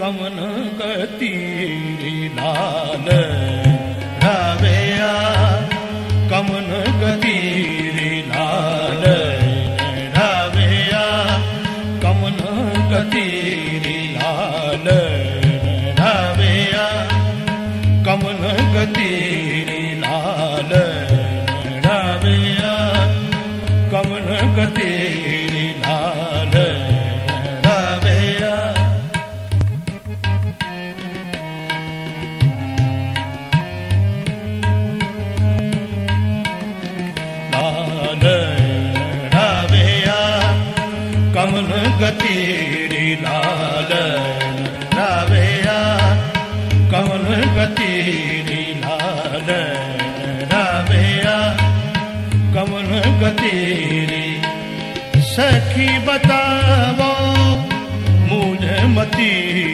कमन गति लाल रावया कमन गति लाल रावया कमन गति लाल रावया कमन गति लाल रावया कमन गति लाल रावया लाल रावया कमन गति लाल रावया कमन गति लाल रावया कमन गति सखी बतावो मुझे मती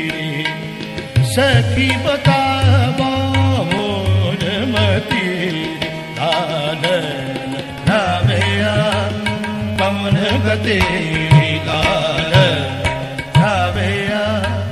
सखी बतावो मुझे मती लाल रावया कमन गति लाल रावया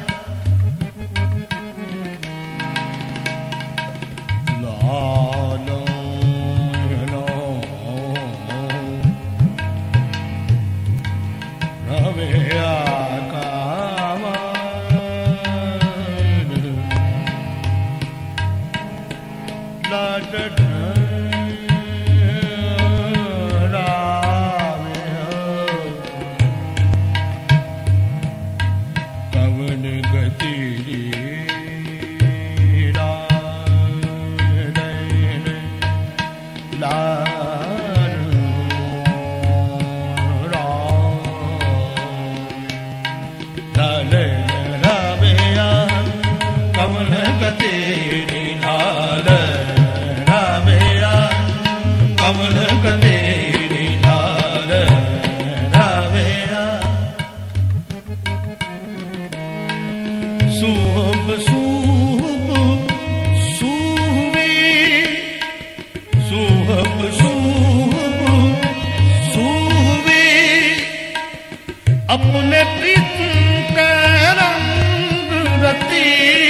अपने प्रीत का रंग रती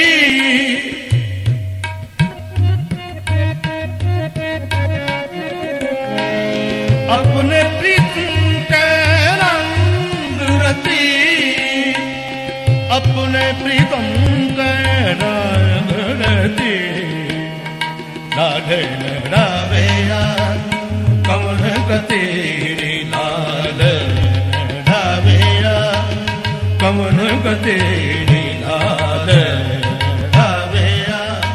अपने प्रीत का रंग रती अपने प्रीतम का रंग रती लाल रावया कमन गति लाल कमन गति लाल रावया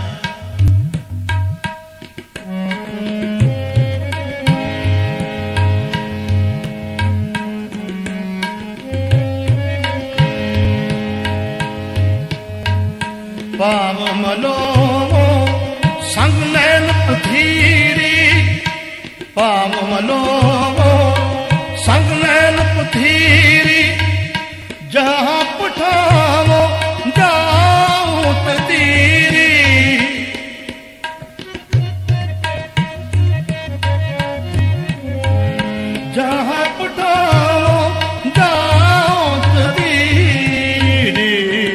पाव मलो संग नैन पुथीरी पाव मलो संग नैन पुथीरी जहाँ पुठावो जाऊं तीरी जहाँ पुठावो जाऊं तीरी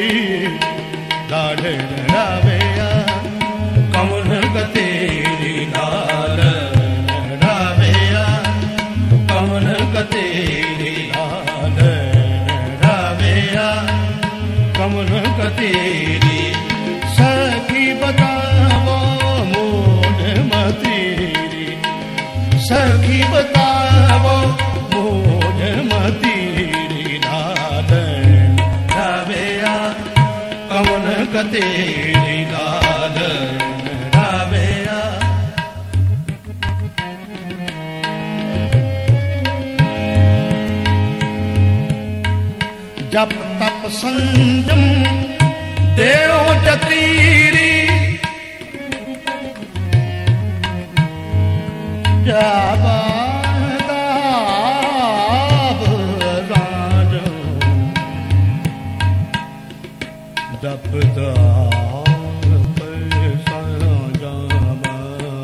लाल रावया कमन गति लाल रावया कमन गति लाल कमन गति सखी बतावो मोढ़ मती सखी बतावो मोढ़ मती लाल रावया कमन गति लाल रावया जप तप संयम देव जतीरी जाबादाब राज जप तप संयम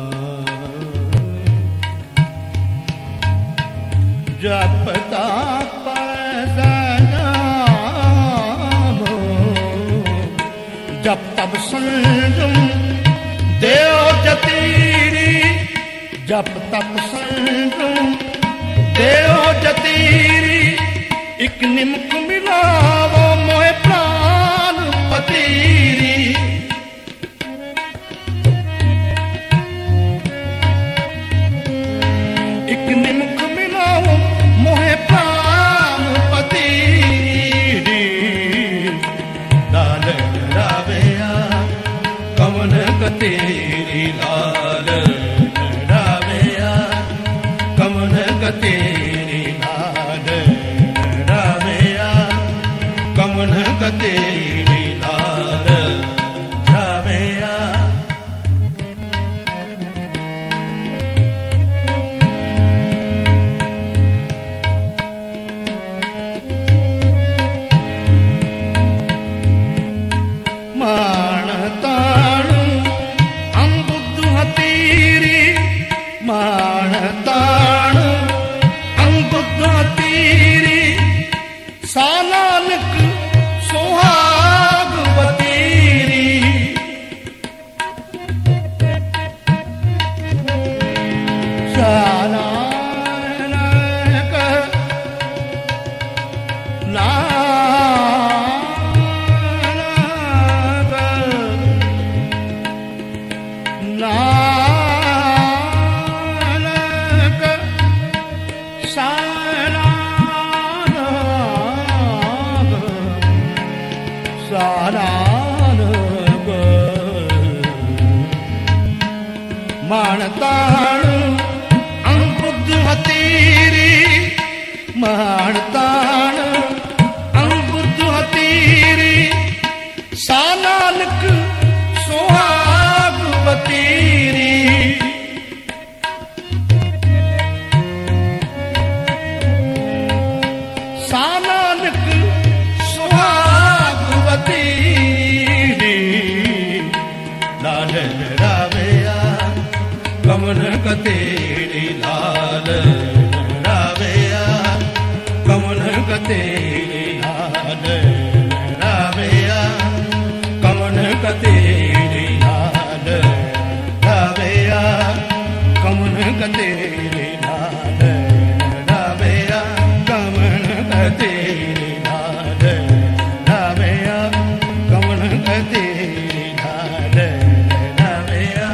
जप तप तप संजम देव जतीरी जप तप संजम देव जतीरी एक निमक मिलावो मोहे प्राण पतीरी एक निमक मिलावो मोहे प्राण पतीरी लाल रावया कवन कतेरी लाल रावया कवन कतेरी लाल रावया कवन कतेरी लाल रावया माणताणु अंबुद्ध हतीरी माणताणु अंबुद्ध हतीरी सालानक सुहाग बतीरी सालानक नानक सारानक माणताण अंबुद्ध हतीरी माणताण अंबुद्ध हतीरी सानानक सुहाग बतीरी सानानक सुहाग बतीरी लाल रावया कवन कतेरी लाल रावया कवन कतेरी लाल रावया कवन कतेरी लाल रावया कवन कतेरी लाल रावया कवन कतेरी लाल रावया कवन कतेरी लाल रावया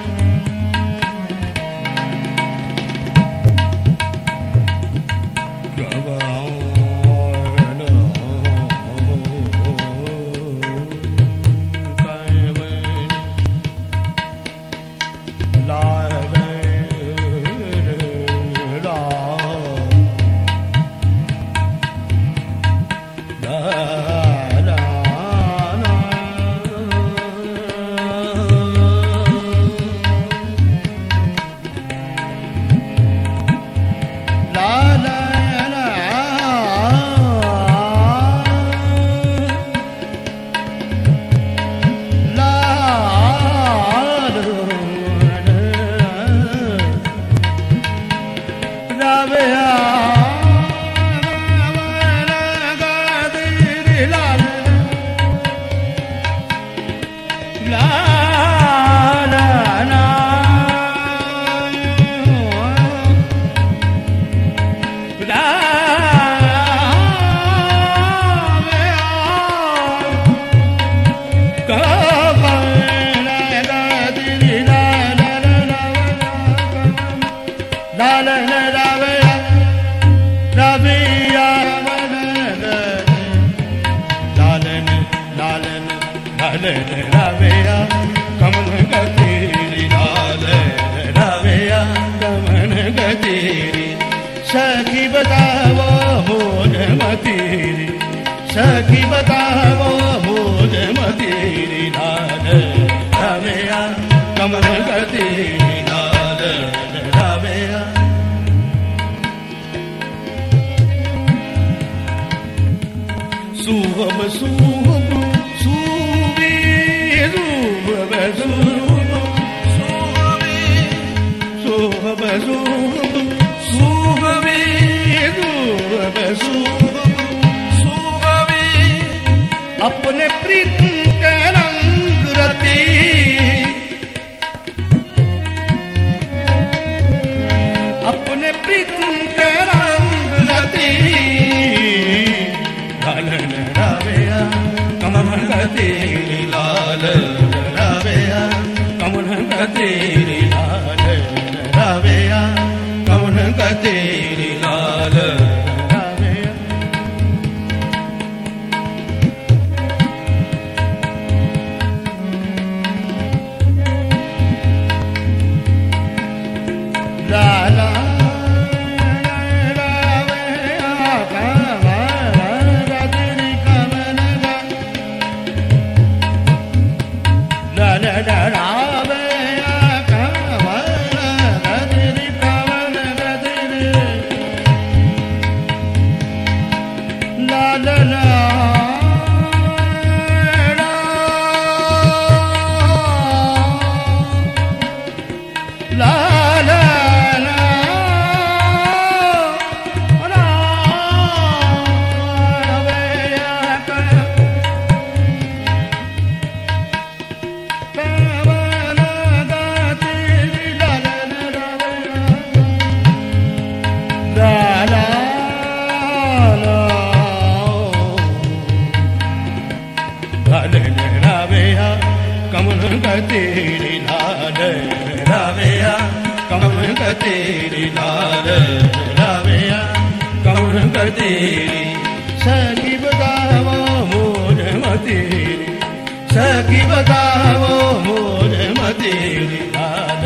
रावया कमन कतेरी लाल रावया कमन कतेरी सखी बतावो मोज मतीरी सखी बतावो मोज मतीरी लाल रावया कमन कतेरी लाल रावया सुहब सुहब सुबी सुहब सुहब सुहबी सुहबी अपने प्रीतम के रंग लालन रावया कमन गतीरी लाल रावया कमन गतीरी लाल रावया कमन गतीरी लाल रावया लाला कमन गतीरी लाल रावया कमन गतीरी लाल रावया कमन गतीरी सखी बतावो मोर मतीरी सखी बतावो मोर मतीरी लाल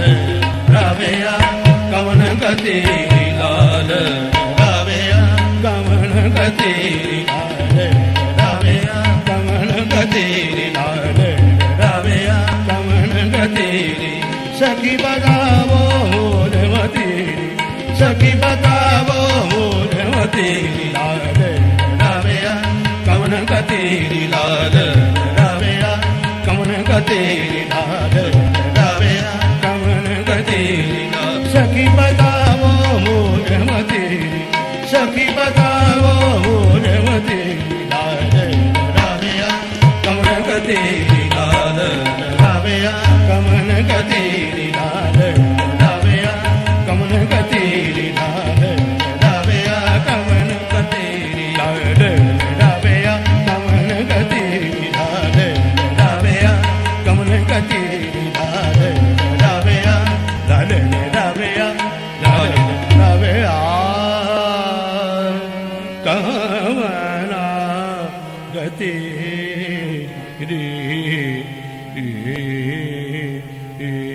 रावया कमन गतीरी लाल रावया कमन गतीरी लाल रावया कमन गतीरी लाल रावया कमन गतीरी सखी बतावो मोर मतीरी सखी बतावो मोर मतीरी लाल रावया कमन गतीरी लाल रावया कमन गतीरी लाल रावया कमन गतीरी सखी बतावो मोर मतीरी सखी बतावो मोर मतीरी लाल रावया कमन गतीरी लाल रावया कमन गतीरी लाल रावया कमन गतीरी लाल रावया कमन गतीरी लाल रावया कमन गतीरी लाल रावया कमन गतीरी लाल रावया लाल रावया लाल रावया कमन गतीरी